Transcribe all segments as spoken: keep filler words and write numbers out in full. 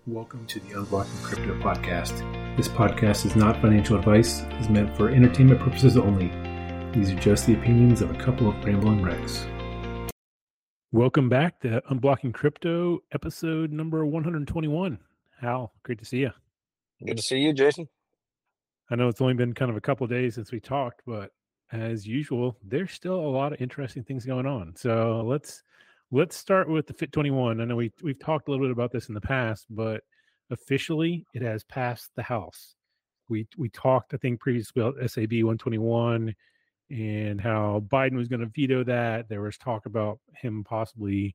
Welcome to the Unblocking Crypto podcast. This podcast is not financial advice. It is meant for entertainment purposes only. These are just the opinions of a couple of rambling wrecks. Welcome back to Unblocking Crypto, episode number one hundred twenty-one. Hal, great to see you. Good to see you, Jason. I know it's only been kind of a couple of days since we talked, but as usual, there's still a lot of interesting things going on. So let's let's start with the F I T twenty-one. I know we we've talked a little bit about this in the past, but officially it has passed the House. We we talked, I think, previously about S A B one twenty-one and how Biden was going to veto that. There was talk about him possibly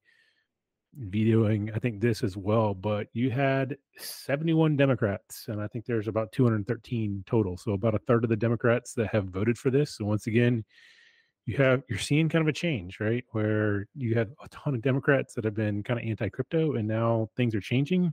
vetoing, I think, this as well. But you had seventy-one Democrats, and I think there's about two hundred thirteen total. So about a third of the Democrats that have voted for this. So once again, you have you're seeing kind of a change, right? Where you have a ton of Democrats that have been kind of anti-crypto, and now things are changing.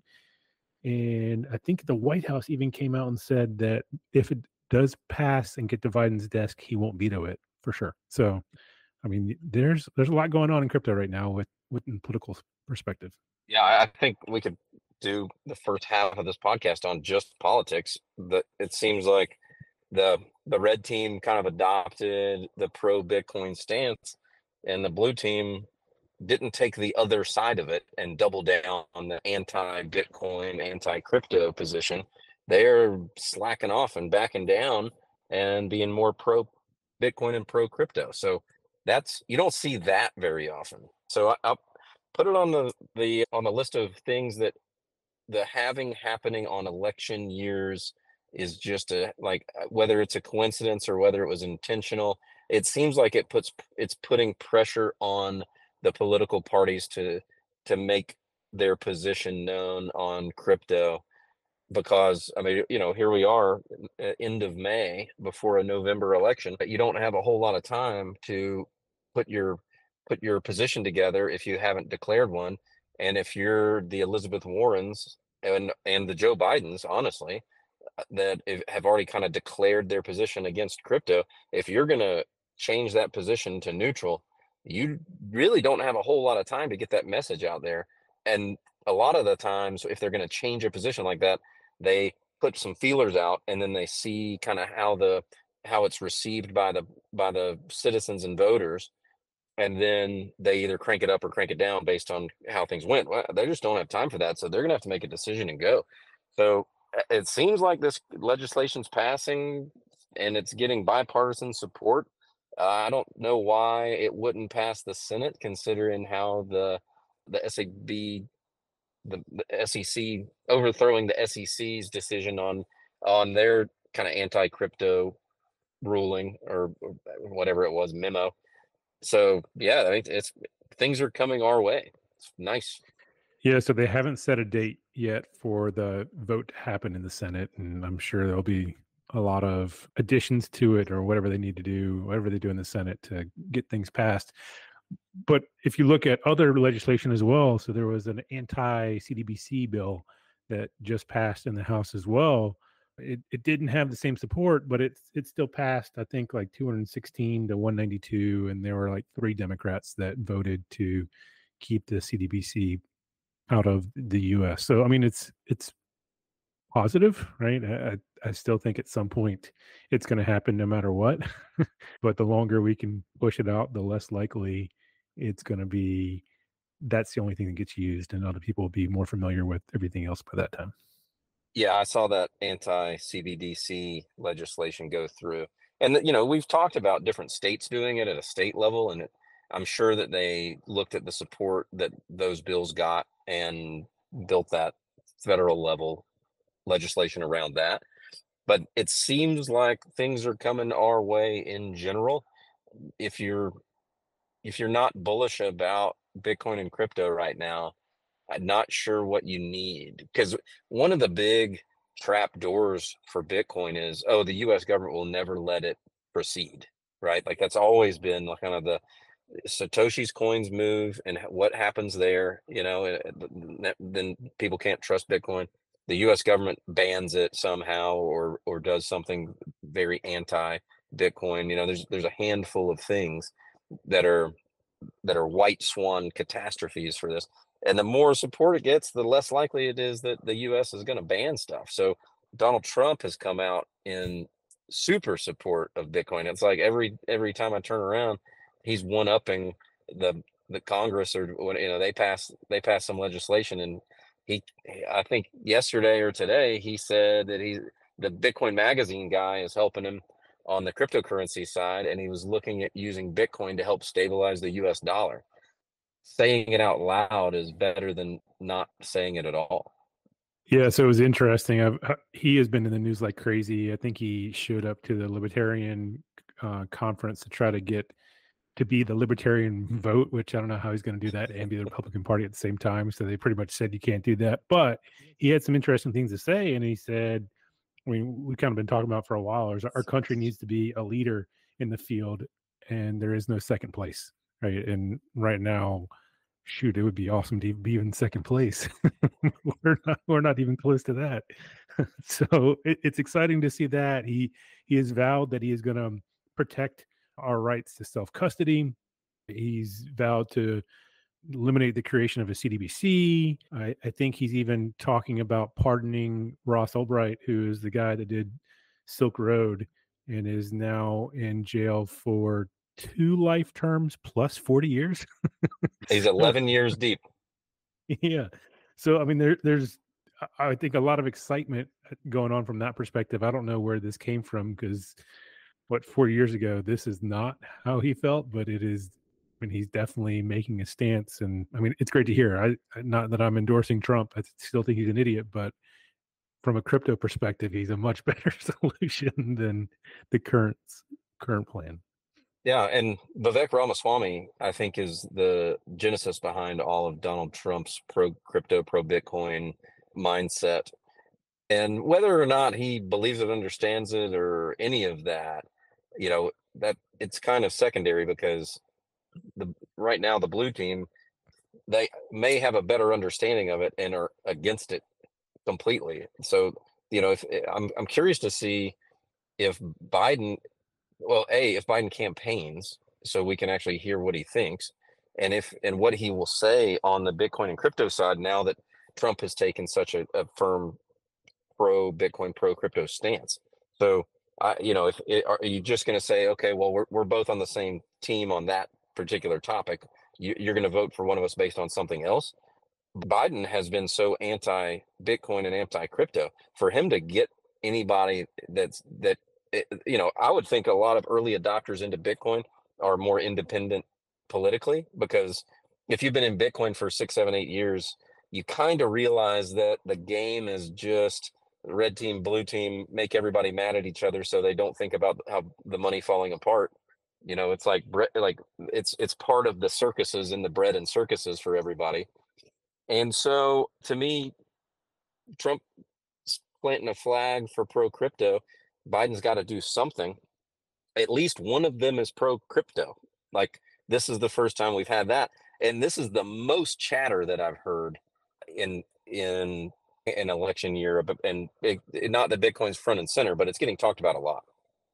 And I think the White House even came out and said that if it does pass and get to Biden's desk, he won't veto it for sure. So, I mean, there's there's a lot going on in crypto right now with with in political perspective. Yeah, I think we could do the first half of this podcast on just politics. That it seems like the the red team kind of adopted the pro Bitcoin stance, and the blue team didn't take the other side of it and double down on the anti-Bitcoin, anti-crypto position. They're slacking off and backing down and being more pro Bitcoin and pro crypto. So that's, you don't see that very often. So I, I'll put it on the, the on the list of things that the having happening on election years is just a, like, whether it's a coincidence or whether it was intentional, it seems like it puts it's putting pressure on the political parties to to make their position known on crypto. Because I mean, you know, here we are, end of May, before a November election, but you don't have a whole lot of time to put your put your position together if you haven't declared one. And if you're the Elizabeth Warrens and and the Joe Bidens, honestly, that have already kind of declared their position against crypto, if you're going to change that position to neutral, you really don't have a whole lot of time to get that message out there. And a lot of the times, if they're going to change a position like that, they put some feelers out, and then they see kind of how the how it's received by the by the citizens and voters, and then they either crank it up or crank it down based on how things went. Well, they just don't have time for that, so they're gonna have to make a decision and go. So it seems like this legislation's passing, and it's getting bipartisan support. Uh, I don't know why it wouldn't pass the Senate, considering how the the S A B the, the S E C overthrowing the S E C's decision on on their kind of anti-crypto ruling, or, or whatever it was, memo. So yeah, I mean, it's things are coming our way. It's nice. Yeah, so they haven't set a date yet for the vote to happen in the Senate, and I'm sure there'll be a lot of additions to it, or whatever they need to do, whatever they do in the Senate to get things passed. But if you look at other legislation as well, so there was an anti-C D B C bill that just passed in the House as well. It it didn't have the same support, but it it still passed, I think, like two hundred sixteen to one ninety-two, and there were like three Democrats that voted to keep the C D B C out of the U S. So I mean, it's it's positive, right? I, I still think at some point it's going to happen no matter what. But the longer we can push it out, the less likely it's going to be that's the only thing that gets used, and other people will be more familiar with everything else by that time. Yeah, I saw that anti-C B D C legislation go through. And, you know, we've talked about different states doing it at a state level, and it, I'm sure that they looked at the support that those bills got and built that federal level legislation around that. But it seems like things are coming our way in general. If you're if you're not bullish about Bitcoin and crypto right now, I'm not sure what you need, because one of the big trap doors for Bitcoin is, oh, the U S government will never let it proceed, right? Like that's always been like kind of the Satoshi's coins move, and what happens there, you know, then people can't trust Bitcoin. The U S government bans it somehow, or or does something very anti-Bitcoin. You know, there's there's a handful of things that are that are white swan catastrophes for this. And the more support it gets, the less likely it is that the U S is going to ban stuff. So Donald Trump has come out in super support of Bitcoin. It's like every every time I turn around, he's one upping the the Congress, or when you know they pass they pass some legislation, and he I think yesterday or today he said that he the Bitcoin Magazine guy is helping him on the cryptocurrency side, and he was looking at using Bitcoin to help stabilize the U S dollar. Saying it out loud is better than not saying it at all. Yeah, so it was interesting. I've, uh, he has been in the news like crazy. I think he showed up to the Libertarian uh, conference to try to get to be the Libertarian vote, which I don't know how he's going to do that and be the Republican Party at the same time. So they pretty much said you can't do that. But he had some interesting things to say, and he said, I mean, we've kind of been talking about for a while, is our country needs to be a leader in the field, and there is no second place, right? And right now, shoot, it would be awesome to be in second place. we're not we're not even close to that. So it, it's exciting to see that he he has vowed that he is going to protect our rights to self custody. He's vowed to eliminate the creation of a C D B C. I, I think he's even talking about pardoning Ross Ulbright, who is the guy that did Silk Road and is now in jail for two life terms plus forty years. He's eleven years deep. Yeah. So, I mean, there, there's, I think, a lot of excitement going on from that perspective. I don't know where this came from because, what, four years ago, this is not how he felt, but it is, I mean, he's definitely making a stance. And I mean, it's great to hear. I, not that I'm endorsing Trump, I still think he's an idiot, but from a crypto perspective, he's a much better solution than the current current plan. Yeah, and Vivek Ramaswamy, I think, is the genesis behind all of Donald Trump's pro crypto, pro Bitcoin mindset. And whether or not he believes it, understands it, or any of that, you know, that it's kind of secondary, because the right now the blue team, they may have a better understanding of it and are against it completely. So, you know, if I'm I'm curious to see if Biden well, A, if Biden campaigns, so we can actually hear what he thinks, and if and what he will say on the Bitcoin and crypto side now that Trump has taken such a, a firm pro Bitcoin, pro crypto stance. So, I, you know, if it, are you just going to say, okay, well, we're we're both on the same team on that particular topic, you, you're going to vote for one of us based on something else? Biden has been so anti Bitcoin and anti crypto. For him to get anybody that's that it, you know, I would think a lot of early adopters into Bitcoin are more independent politically, because if you've been in Bitcoin for six, seven, eight years, you kind of realize that the game is just red team, blue team, make everybody mad at each other so they don't think about how the money falling apart. You know, it's like like it's it's part of the circuses and the bread and circuses for everybody. And so, to me, Trump planting a flag for pro crypto, Biden's got to do something. At least one of them is pro crypto. Like, this is the first time we've had that, and this is the most chatter that I've heard in in an election year. And it, it, not that Bitcoin's front and center, but it's getting talked about a lot.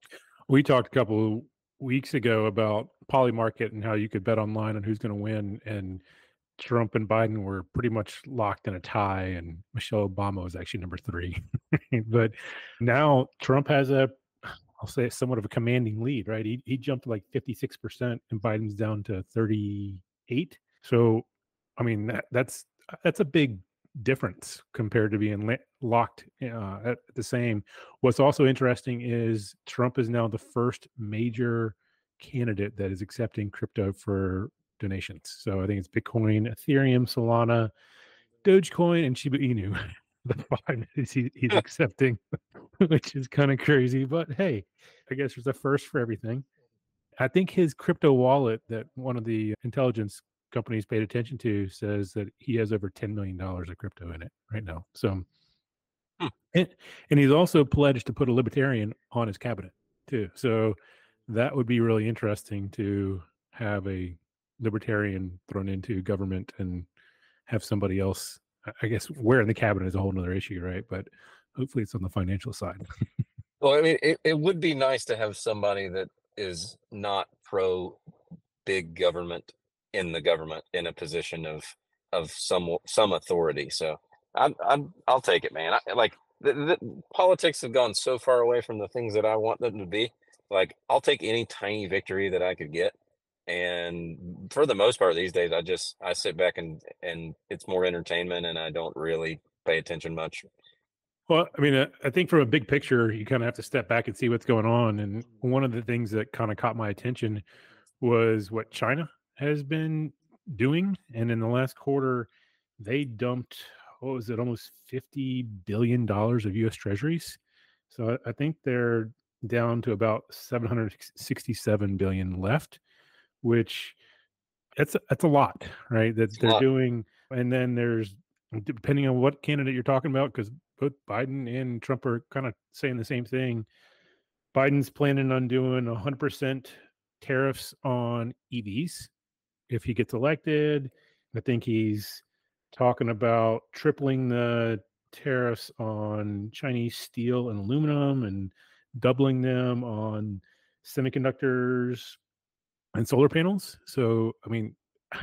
We talked a couple of weeks ago about Polymarket and how you could bet online on who's going to win, and Trump and Biden were pretty much locked in a tie, and Michelle Obama was actually number three. But now Trump has a, I'll say, somewhat of a commanding lead, right? He he jumped like fifty-six percent, and Biden's down to thirty-eight. So, I mean, that, that's that's a big difference compared to being la- locked uh, at the same. What's also interesting is Trump is now the first major candidate that is accepting crypto for donations. So I think it's Bitcoin, Ethereum, Solana, Dogecoin, and Shiba Inu. The five is he, he's accepting, which is kind of crazy. But hey, I guess there's a first for everything. I think his crypto wallet that one of the intelligence companies paid attention to says that he has over ten million dollars of crypto in it right now. So, Hmm. and, and he's also pledged to put a libertarian on his cabinet too. So that would be really interesting to have a libertarian thrown into government and have somebody else. I guess where in the cabinet is a whole nother issue, right? But hopefully it's on the financial side. Well, I mean, it, it would be nice to have somebody that is not pro big government in the government in a position of of some some authority. So I'm, I'm I'll take it, man. I, like the, the politics have gone so far away from the things that I want them to be. Like I'll take any tiny victory that I could get. And for the most part these days, I just I sit back and and it's more entertainment, and I don't really pay attention much. Well, I mean, uh, I think from a big picture, you kind of have to step back and see what's going on. And one of the things that kind of caught my attention was what China has been doing. And in the last quarter, they dumped, what was it, almost fifty billion dollars of U S treasuries. So I I think they're down to about seven hundred sixty-seven billion left, which that's a- that's a lot, right? That A they're lot. doing. And then there's, depending on what candidate you're talking about, because both Biden and Trump are kind of saying the same thing. Biden's planning on doing one hundred percent tariffs on E Vs if he gets elected. I think he's talking about tripling the tariffs on Chinese steel and aluminum and doubling them on semiconductors and solar panels. So, I mean,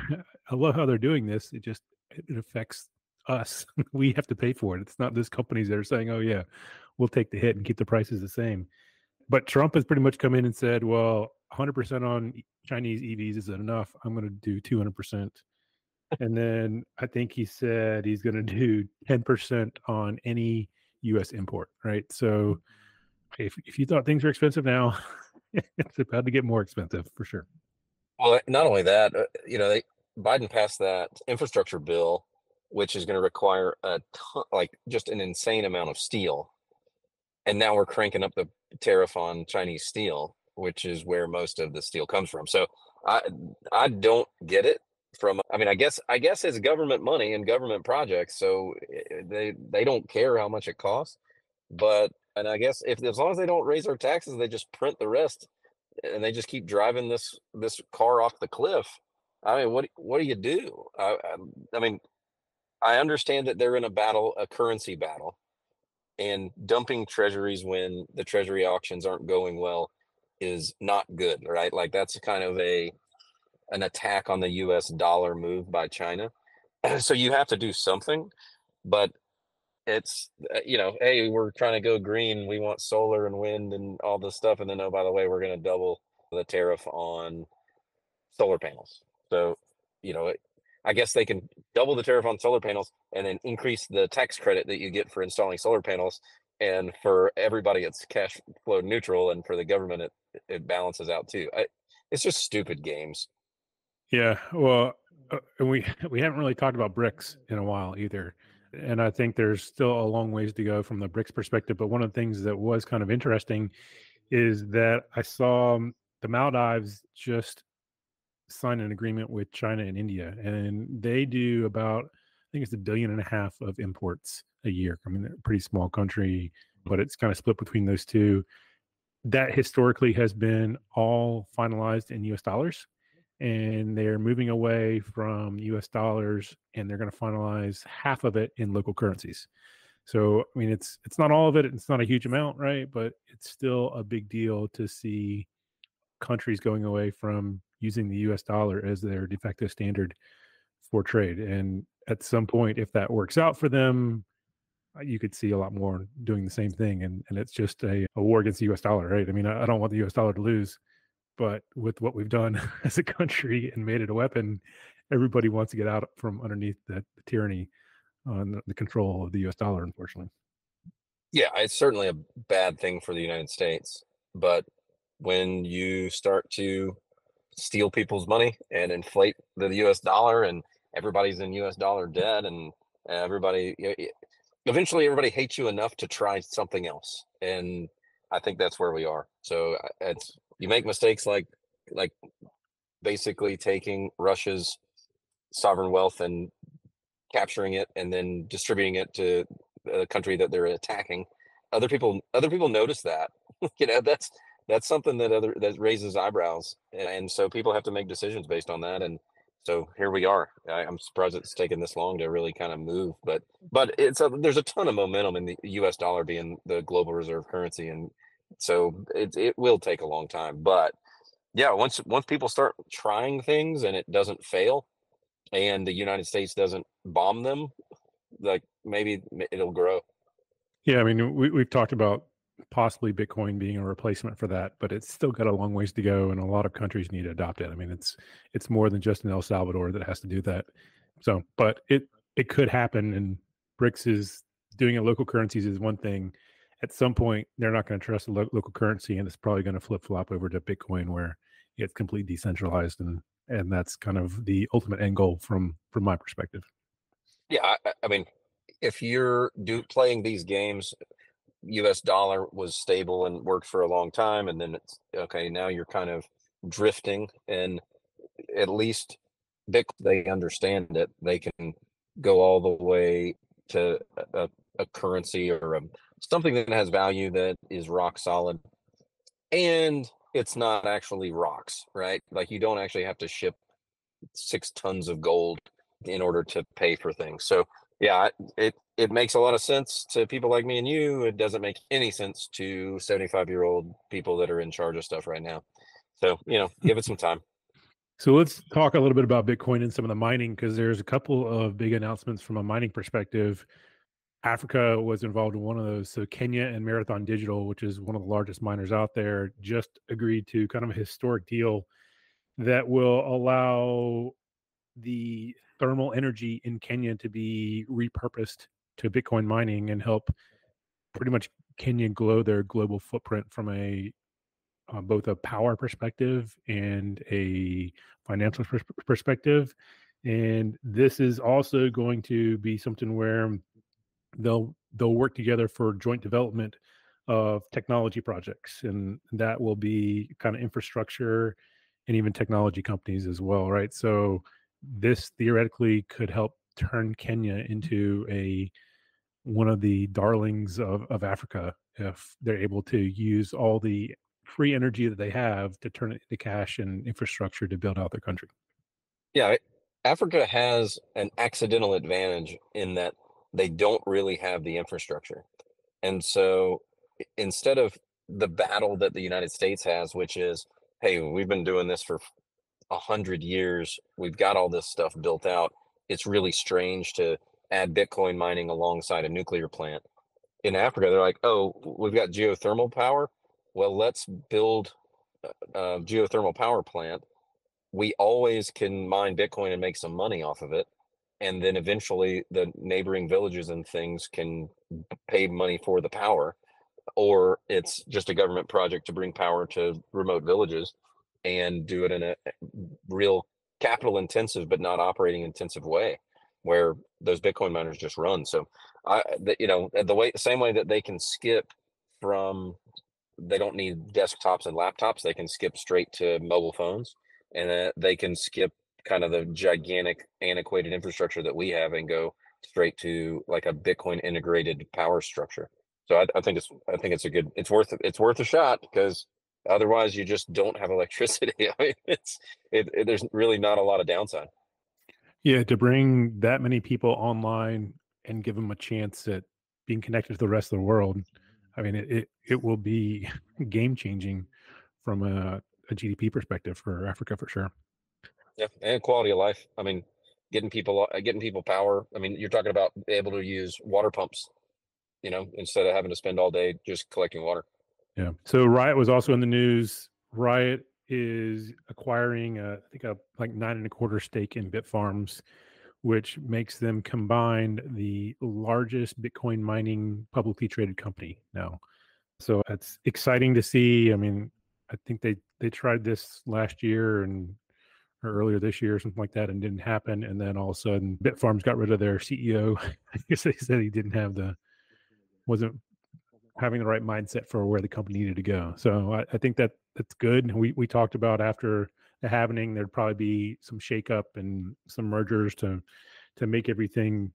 I love how they're doing this. It just it affects us. We have to pay for it. It's not these companies that are saying, "Oh yeah, we'll take the hit and keep the prices the same." But Trump has pretty much come in and said, "Well, one hundred percent on E- Chinese E Vs isn't enough. I'm going to do two hundred percent." And then I think he said he's going to do ten percent on any U S import, right? So if if you thought things were expensive now, it's about to get more expensive for sure. Well, not only that, uh, you know, they Biden passed that infrastructure bill, which is going to require a ton, like just an insane amount of steel. And now we're cranking up the tariff on Chinese steel, which is where most of the steel comes from. So I I don't get it from. I mean, I guess I guess it's government money and government projects, so eh, they they don't care how much it costs. But and I guess if as long as they don't raise our taxes, they just print the rest, and they just keep driving this this car off the cliff. I mean, what what do you do? I, I, I mean, I understand that they're in a battle, a currency battle, and dumping treasuries when the treasury auctions aren't going well is not good, right? Like that's kind of a an attack on the U S dollar move by China. So you have to do something, but it's uh, you know, hey, we're trying to go green. We want solar and wind and all this stuff, and then oh, by the way, we're going to double the tariff on solar panels. So, you know, it, I guess they can double the tariff on solar panels and then increase the tax credit that you get for installing solar panels. And for everybody, it's cash flow neutral, and for the government, it it balances out too. I, it's just stupid games. Yeah, well, uh, and we we haven't really talked about bricks in a while either, and I think there's still a long ways to go from the bricks perspective. But one of the things that was kind of interesting is that I saw um, the Maldives just sign an agreement with China and India, and they do about, I think it's a billion and a half of imports a year. I mean, they're a pretty small country, but it's kind of split between those two. That historically has been all finalized in U S dollars, and they're moving away from U S dollars, and they're going to finalize half of it in local currencies. So, I mean, it's it's not all of it. It's not a huge amount, right? But it's still a big deal to see countries going away from using the U S dollar as their de facto standard for trade. And at some point, if that works out for them, uh, you could see a lot more doing the same thing. And, and it's just a, a war against the U S dollar, right? I mean, I, I don't want the U S dollar to lose, but with what we've done as a country and made it a weapon, everybody wants to get out from underneath that tyranny on the, the control of the U S dollar, unfortunately. Yeah, it's certainly a bad thing for the United States, but when you start to steal people's money and inflate the U S dollar, and everybody's in U S dollar debt, and everybody y- y- eventually everybody hates you enough to try something else. And I think that's where we are. So uh, it's you make mistakes like like basically taking Russia's sovereign wealth and capturing it and then distributing it to a country that they're attacking. Other people other people notice that. You know, that's that's something that other that raises eyebrows. And, and so people have to make decisions based on that. And so here we are. I, I'm surprised it's taken this long to really kind of move, but but it's a, there's a ton of momentum in the U S dollar being the global reserve currency, and so it it will take a long time. But yeah, once once people start trying things and it doesn't fail, and the United States doesn't bomb them, like maybe it'll grow. Yeah, I mean, we we've talked about possibly Bitcoin being a replacement for that, but it's still got a long ways to go, and a lot of countries need to adopt it. I mean, it's it's more than just in El Salvador that has to do that. So, but it it could happen, and BRICS is doing it. Local currencies is one thing. At some point, they're not going to trust the lo- local currency, and it's probably going to flip flop over to Bitcoin, where it's completely decentralized, and and that's kind of the ultimate end goal from from my perspective. Yeah, I, I I mean, if you're do playing these games, U S dollar was stable and worked for a long time, and then it's okay. Now you're kind of drifting, and at least Bitcoin, they understand it. They can go all the way to a, a currency or a, something that has value that is rock solid, and it's not actually rocks, right? Like you don't actually have to ship six tons of gold in order to pay for things. So yeah, it it makes a lot of sense to people like me and you. It doesn't make any sense to seventy-five year old people that are in charge of stuff right now. So, you know, give it some time. So let's talk a little bit about Bitcoin and some of the mining because there's a couple of big announcements from a mining perspective. Africa was involved in one of those. So Kenya and Marathon Digital, which is one of the largest miners out there, just agreed to kind of a historic deal that will allow the thermal energy in Kenya to be repurposed to Bitcoin mining and help pretty much Kenya grow their global footprint from a uh, both a power perspective and a financial pers- perspective. And this is also going to be something where they'll they'll work together for joint development of technology projects, and that will be kind of infrastructure and even technology companies as well, right? So this theoretically could help turn Kenya into a one of the darlings of, of Africa if they're able to use all the free energy that they have to turn it into cash and infrastructure to build out their country. Yeah, Africa has an accidental advantage in that they don't really have the infrastructure. And so instead of the battle that the United States has, which is, hey, we've been doing this for a hundred years, we've got all this stuff built out. It's really strange to add Bitcoin mining alongside a nuclear plant. In Africa, they're like, oh, we've got geothermal power. Well, let's build a, a geothermal power plant. We always can mine Bitcoin and make some money off of it. And then eventually the neighboring villages and things can pay money for the power, or it's just a government project to bring power to remote villages and do it in a real capital intensive but not operating intensive way where those Bitcoin miners just run. So I, the, you know, the way, same way that they can skip from, they don't need desktops and laptops, they can skip straight to mobile phones, and uh, they can skip kind of the gigantic antiquated infrastructure that we have and go straight to like a Bitcoin integrated power structure. So I, I think it's I think it's a good it's worth it's worth a shot because otherwise you just don't have electricity. I mean, it's it, it, there's really not a lot of downside. Yeah, to bring that many people online and give them a chance at being connected to the rest of the world, I mean, it it, it will be game changing from a, a G D P perspective for Africa for sure. Yeah, and quality of life. I mean, getting people uh, getting people power. I mean, you're talking about able to use water pumps, you know, instead of having to spend all day just collecting water. Yeah. So Riot was also in the news. Riot is acquiring, a, I think, a like nine and a quarter stake in Bitfarms, which makes them combined the largest Bitcoin mining publicly traded company now. So it's exciting to see. I mean, I think they they tried this last year and or earlier this year or something like that and didn't happen. And then all of a sudden, Bitfarms got rid of their C E O. I guess they said he didn't have the wasn't having the right mindset for where the company needed to go. So I, I think that that's good. We we talked about after the happening, there'd probably be some shakeup and some mergers to to make everything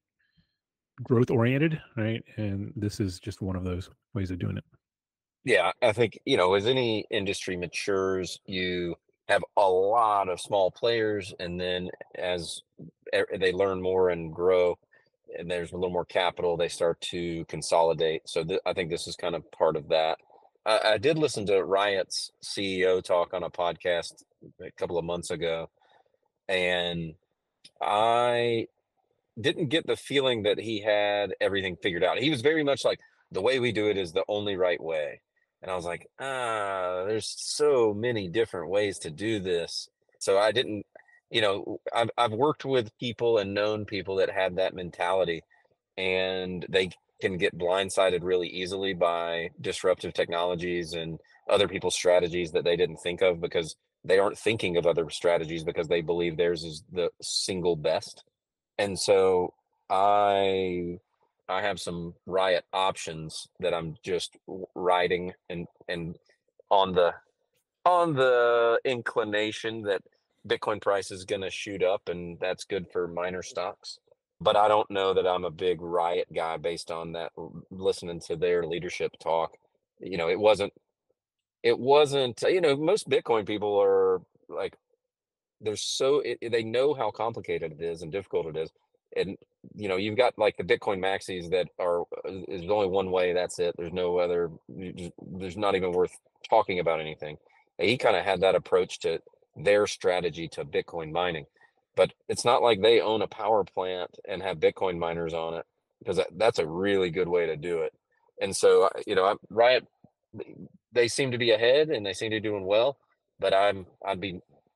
growth oriented, right? And this is just one of those ways of doing it. Yeah, I think, you know, as any industry matures, you have a lot of small players, and then as e- they learn more and grow, and there's a little more capital, they start to consolidate. So th- I think this is kind of part of that. I, I did listen to Riot's C E O talk on a podcast a couple of months ago, and I didn't get the feeling that he had everything figured out. He was very much like, the way we do it is the only right way. And I was like, ah, there's so many different ways to do this. So I didn't, you know, I've, I've worked with people and known people that had that mentality, and they can get blindsided really easily by disruptive technologies and other people's strategies that they didn't think of, because they aren't thinking of other strategies because they believe theirs is the single best. And so I I have some Riot options that I'm just w- riding, and and on the on the inclination that Bitcoin price is going to shoot up, and that's good for miner stocks. But I don't know that I'm a big Riot guy based on that, l- listening to their leadership talk. You know, it wasn't it wasn't, you know, most Bitcoin people are like, there's so it, it- they know how complicated it is and difficult it is. And you know, you've got like the Bitcoin maxis that are, uh, is only one way, that's it, there's no other, you just- there's not even worth talking about anything. And he kind of had that approach to their strategy to Bitcoin mining, but it's not like they own a power plant and have Bitcoin miners on it, because that, that's a really good way to do it. And so, uh, you know, I, Riot, they seem to be ahead and they seem to be doing well, but i'm I'd be,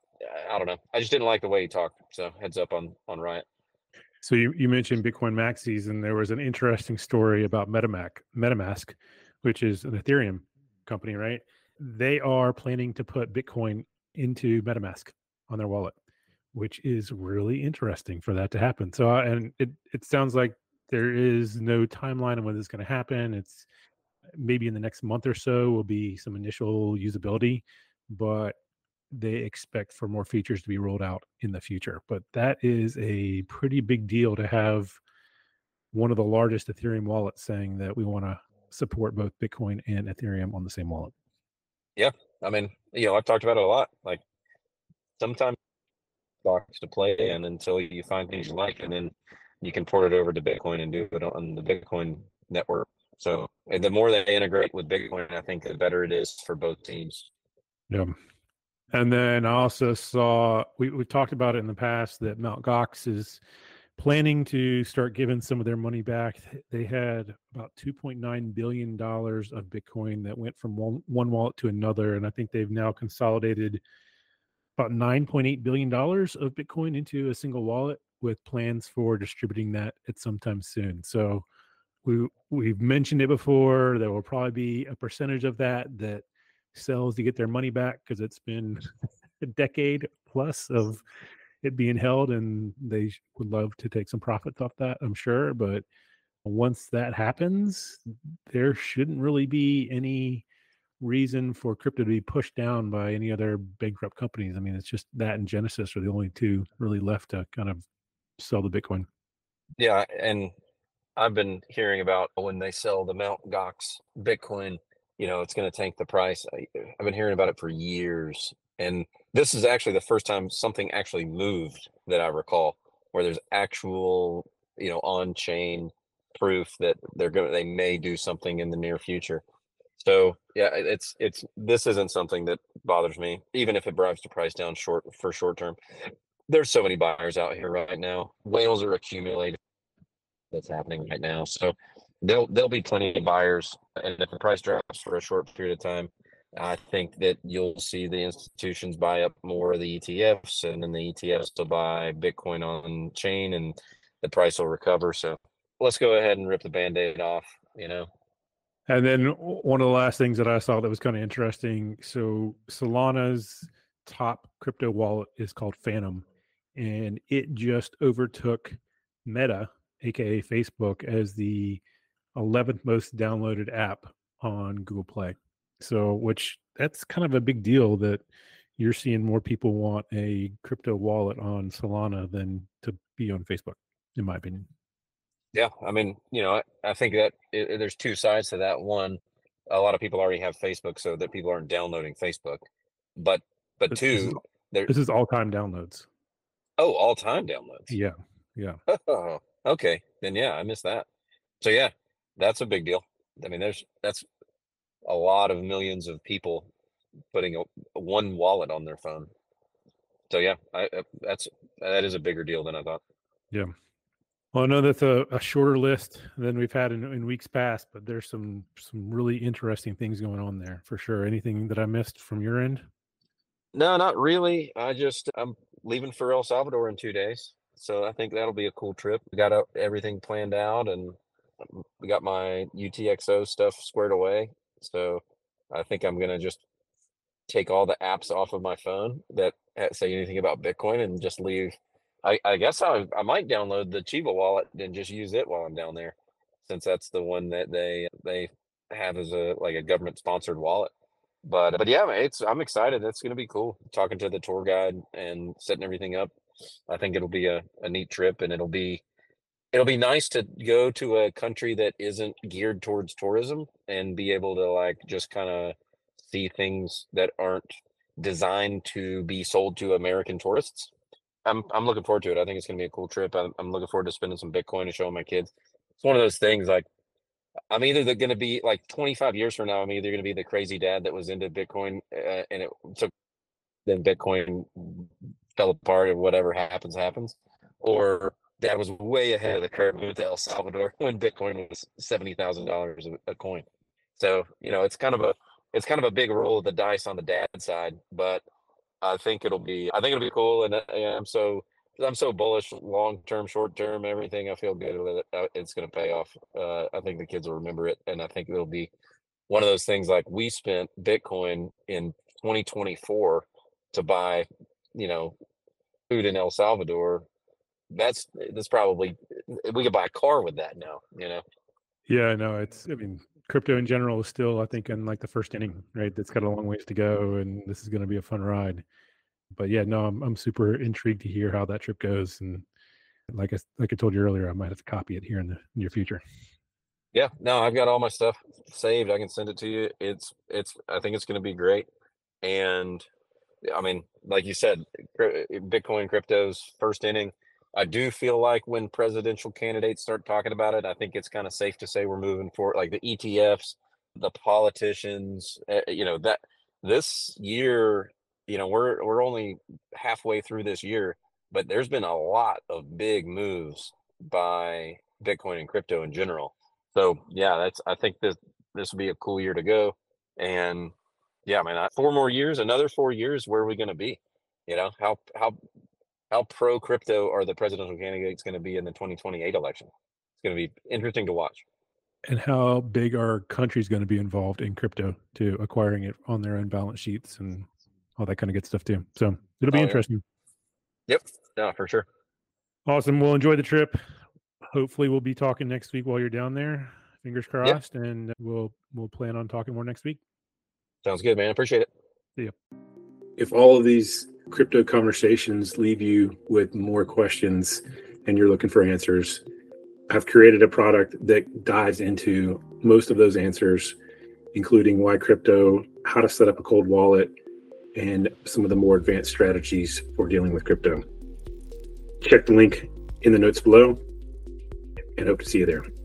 I don't know. I just didn't like the way he talked. So heads up on on Riot. So you, you mentioned Bitcoin maxis, and there was an interesting story about MetaMask, MetaMask, which is an Ethereum company, right? They are planning to put Bitcoin into MetaMask on their wallet, which is really interesting for that to happen. So, uh, and it it sounds like there is no timeline on when this is going to happen. It's maybe in the next month or so will be some initial usability, but they expect for more features to be rolled out in the future. But that is a pretty big deal to have one of the largest Ethereum wallets saying that we want to support both Bitcoin and Ethereum on the same wallet. Yeah. I mean, you know, I've talked about it a lot. Like, sometimes stocks to play in until you find things you like, and then you can port it over to Bitcoin and do it on the Bitcoin network. So, and the more they integrate with Bitcoin, I think the better it is for both teams. Yeah. And then I also saw we we talked about it in the past that Mt. Gox is planning to start giving some of their money back. They had about two point nine billion dollars of Bitcoin that went from one, one wallet to another. And I think they've now consolidated about nine point eight billion dollars of Bitcoin into a single wallet, with plans for distributing that at some time soon. So we, we've mentioned it before. There will probably be a percentage of that that sells to get their money back, because it's been a decade plus of it being held, and they would love to take some profits off that, I'm sure. But once that happens, there shouldn't really be any reason for crypto to be pushed down by any other bankrupt companies. I mean, it's just that and Genesis are the only two really left to kind of sell the Bitcoin. Yeah, and I've been hearing about when they sell the Mount Gox Bitcoin, you know, it's going to tank the price. I, I've been hearing about it for years. And this is actually the first time something actually moved that I recall, where there's actual, you know, on chain proof that they're going to, they may do something in the near future. So yeah, it- it's, it's, this isn't something that bothers me, even if it drives the price down short for short term. There's so many buyers out here right now. Whales are accumulating, that's happening right now. So there'll there'll be plenty of buyers, and if the price drops for a short period of time, I think that you'll see the institutions buy up more of the E T Fs, and then the E T Fs will buy Bitcoin on chain, and the price will recover. So let's go ahead and rip the band-aid off. You know. And then one of the last things that I saw that was kind of interesting. So Solana's top crypto wallet is called Phantom, and it just overtook Meta, aka Facebook, as the eleventh most downloaded app on Google Play. So, which that's kind of a big deal that you're seeing more people want a crypto wallet on Solana than to be on Facebook, in my opinion. Yeah, I mean, you know, I, I think that it, there's two sides to that. One, a lot of people already have Facebook, so that people aren't downloading Facebook. But but This, this is two, there this is all time downloads. oh, all time downloads. Yeah, yeah. Oh, okay. Then yeah, I missed that. So yeah, that's a big deal. I mean, there's that's a lot of millions of people putting a, one wallet on their phone. so yeah, I, I that's that is a bigger deal than I thought. Yeah. Well, I know that's a, a shorter list than we've had in, in weeks past, but there's some some really interesting things going on there for sure. Anything that I missed from your end? No, not really. I just I'm leaving for El Salvador in two days, so I think that'll be a cool trip. We got out everything planned out, and um, we got my U T X O stuff squared away. So I think I'm gonna just take all the apps off of my phone that ha- say anything about Bitcoin and just leave. I, I guess I I might download the Chiva wallet and just use it while I'm down there, since that's the one that they they have as a like a government sponsored wallet. But but yeah, man, it's I'm excited. That's gonna be cool. Talking to the tour guide and setting everything up. I think it'll be a, a neat trip, and it'll be it'll be nice to go to a country that isn't geared towards tourism and be able to like just kind of see things that aren't designed to be sold to American tourists. I'm I'm looking forward to it. I think it's gonna be a cool trip. I'm, I'm looking forward to spending some Bitcoin and showing my kids. It's one of those things like I'm either going to be like twenty-five years from now, I'm either going to be the crazy dad that was into Bitcoin uh, and it took then Bitcoin fell apart or whatever happens happens, or dad was way ahead of the curve, moved to El Salvador when Bitcoin was seventy thousand dollars a coin. So you know it's kind of a it's kind of a big roll of the dice on the dad side, but I think it'll be I think it'll be cool, and uh, yeah, I'm so I'm so bullish, long term, short term, everything. I feel good with it. Uh, It's going to pay off. Uh, I think the kids will remember it, and I think it'll be one of those things like we spent Bitcoin in twenty twenty-four to buy, you know, food in El Salvador. That's that's probably we could buy a car with that now. You know. Yeah, no, it's I mean, crypto in general is still, I think, in like the first inning, right? That's got a long ways to go, and this is going to be a fun ride. But yeah, no, I'm I'm super intrigued to hear how that trip goes, and like I like I told you earlier, I might have to copy it here in the near future. Yeah, no, I've got all my stuff saved. I can send it to you. It's it's I think it's going to be great. And I mean, like you said, cryp- Bitcoin crypto's first inning. I do feel like when presidential candidates start talking about it, I think it's kind of safe to say we're moving forward. Like the E T Fs, the politicians, uh, you know, that this year, you know, we're we're only halfway through this year, but there's been a lot of big moves by Bitcoin and crypto in general. So yeah, that's I think this this will be a cool year to go. And yeah, man, I- four more years, another four years, where are we going to be? You know, how how how pro crypto are the presidential candidates going to be in the twenty twenty-eight election? It's going to be interesting to watch. And how big are countries going to be involved in crypto to acquiring it on their own balance sheets and all that kind of good stuff too? So it'll be Oh yeah, interesting. yep, yeah, for sure. Awesome. We'll enjoy the trip. Hopefully, we'll be talking next week while you're down there. Fingers Yeah, crossed, and we'll we'll plan on talking more next week. sounds good, man. Appreciate it. See ya. If all of these crypto conversations leave you with more questions and you're looking for answers, I've created a product that dives into most of those answers, including why crypto, how to set up a cold wallet, and some of the more advanced strategies for dealing with crypto. Check the link in the notes below and hope to see you there.